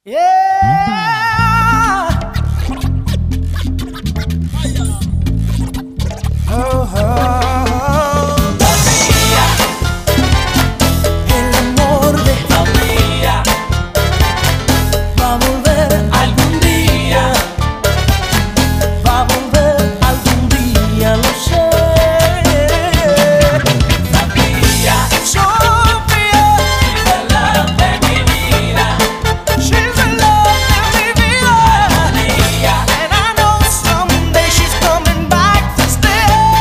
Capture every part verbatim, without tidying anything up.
Yeah. Oh, oh, oh. Sofía, El amor de Sofía, va a volver, algún día, va a volver algún día, lo sé. Sofía, Sofía, the love de mi vida, she's the love of mi vida. día, And I know someday she's coming back to stay.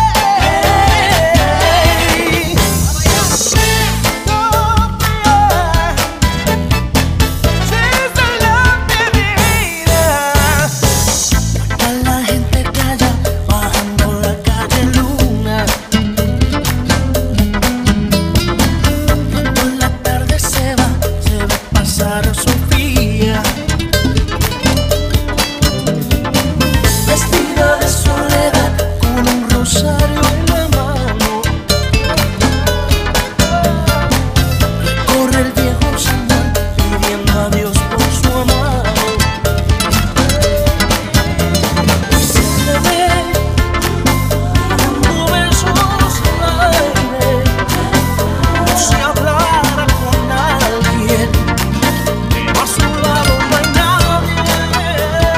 She's the love de mi vida. A la gente calla bajando la calle Luna. Por la tarde se va, se ve pasar a Sofía. Vestida de soledad con un rosario en la mano, recorre el viejo San pidiendo a Dios por su amado. Y se le ve dando besos al aire, como si hablara con alguien, a su lado no hay nadie.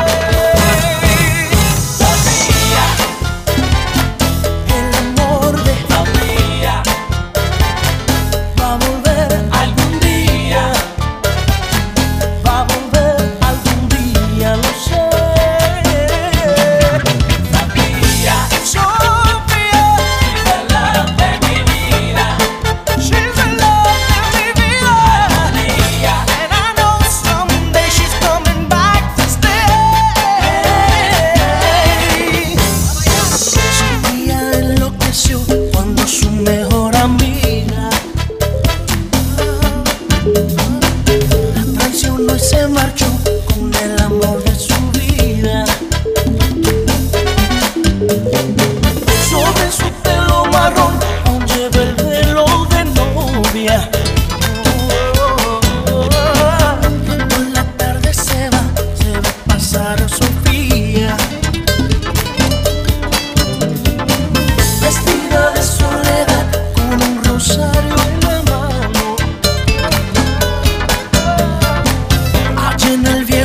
Sofía, El amor de Sofía, va a volver, algún día, va a volver algún día, lo sé. Sofía, Sofía, the love de mi vida, she's the love of mi vida. día, And I know someday she's coming back to stay. Sofía enloqueció cuando su mejor amiga la traicionó y se marchó con el amor de su vida. Sobre su pelo marrón aún lleva el velo de novia. Por la tarde se va, se ve pasar a Sofía. Vestida de soledad con un rosario en la mano, allá en el viejo